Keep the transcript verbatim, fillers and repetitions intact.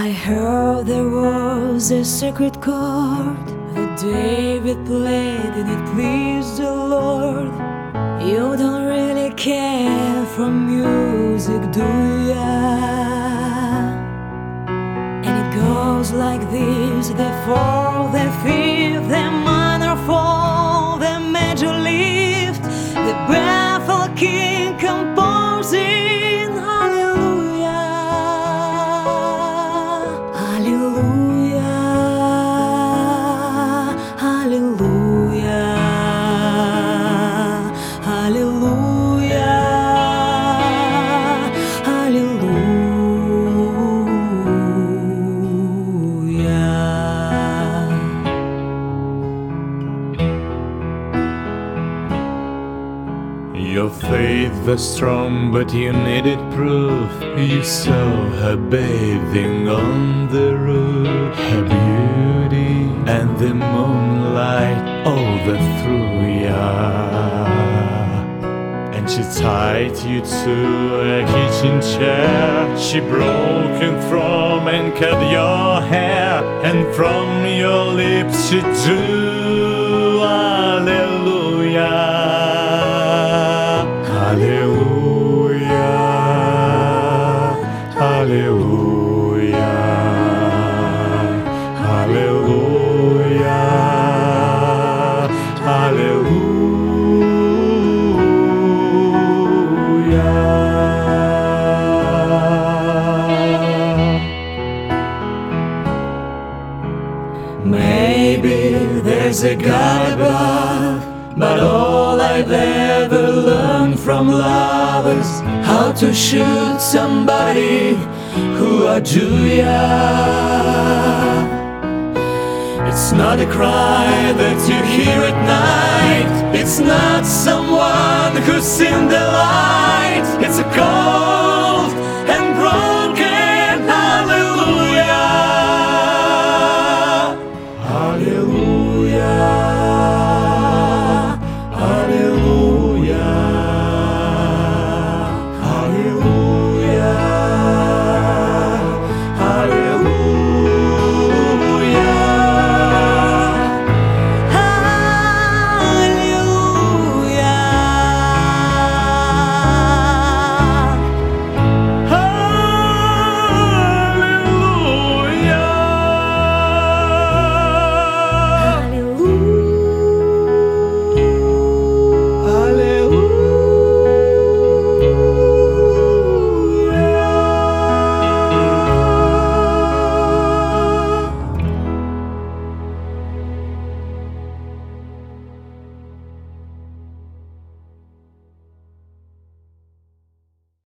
I heard there was a secret chord that David played and it pleased the Lord. You don't really care for music, do ya? And it goes like this: the fourth, the fifth, the minor fall, the major lift, the baffled king composing. Hallelujah, hallelujah, hallelujah, hallelujah, hallelujah. Your faith was strong, but you needed proof. You saw her bathing on the roof, her beauty and the moonlight overthrew ya. And she tied you to a kitchen chair. She broke and from and cut your hair, and from your lips she drew hallelujah. Hallelujah, hallelujah, hallelujah, hallelujah. Maybe there's a God above, but all I've ever learned from lovers how to shoot somebody who adore ya. It's not a cry that you hear at night. It's not someone who's in the light.